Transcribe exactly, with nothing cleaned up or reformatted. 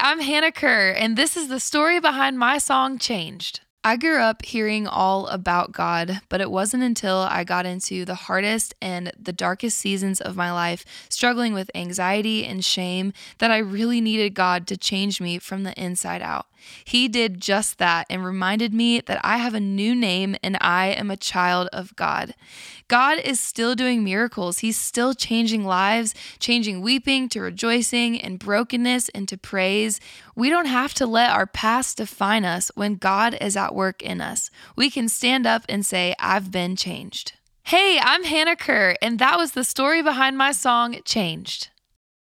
I'm Hannah Kerr, and this is the story behind my song, Changed. I grew up hearing all about God, but it wasn't until I got into the hardest and the darkest seasons of my life, struggling with anxiety and shame, that I really needed God to change me from the inside out. He did just that and reminded me that I have a new name and I am a child of God. God is still doing miracles. He's still changing lives, changing weeping to rejoicing and brokenness into praise. We don't have to let our past define us when God is at work in us. We can stand up and say, I've been changed. Hey, I'm Hannah Kerr, and that was the story behind my song, Changed.